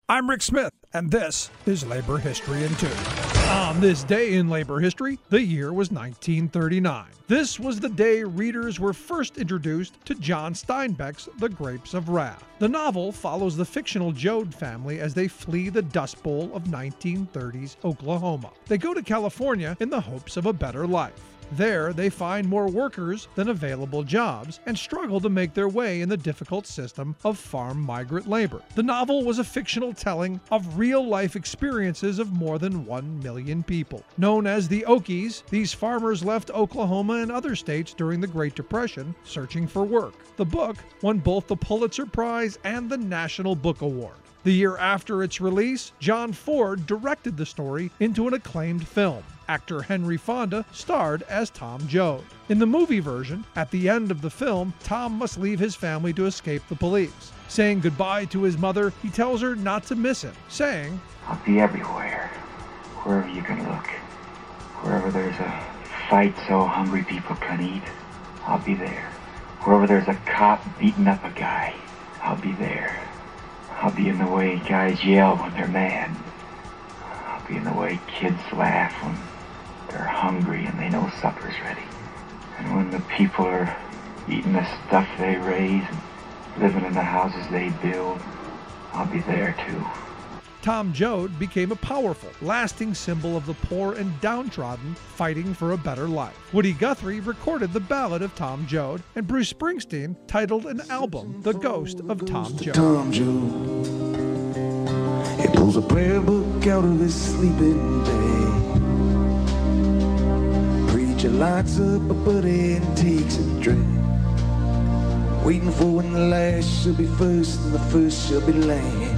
I'm Rick Smith, and this is Labor History in 2. On this day in labor history, the year was 1939. This was the day readers were first introduced to John Steinbeck's The Grapes of Wrath. The novel follows the fictional Joad family as they flee the Dust Bowl of 1930s Oklahoma. They go to California in the hopes of a better life. There, they find more workers than available jobs and struggle to make their way in the difficult system of farm migrant labor. The novel was a fictional telling of real-life experiences of more than 1 million people. Known as the Okies, these farmers left Oklahoma and other states during the Great Depression searching for work. The book won both the Pulitzer Prize and the National Book Award. The year after its release, John Ford directed the story into an acclaimed film. Actor Henry Fonda starred as Tom Joad. In the movie version, at the end of the film, Tom must leave his family to escape the police. Saying goodbye to his mother, he tells her not to miss him, saying, "I'll be everywhere, wherever you can look. Wherever there's a fight so hungry people can eat, I'll be there. Wherever there's a cop beating up a guy, I'll be there. I'll be in the way guys yell when they're mad. I'll be in the way kids laugh when they're hungry and they know supper's ready. And when the people are eating the stuff they raise and living in the houses they build, I'll be there too." Tom Joad became a powerful, lasting symbol of the poor and downtrodden fighting for a better life. Woody Guthrie recorded the ballad of Tom Joad, and Bruce Springsteen titled an album, The Ghost of Tom Joad. Tom Joad, he pulls a prayer book out of his sleeping bag. Preacher lights up a buddy and takes a drink, waiting for when the last shall be first and the first shall be last.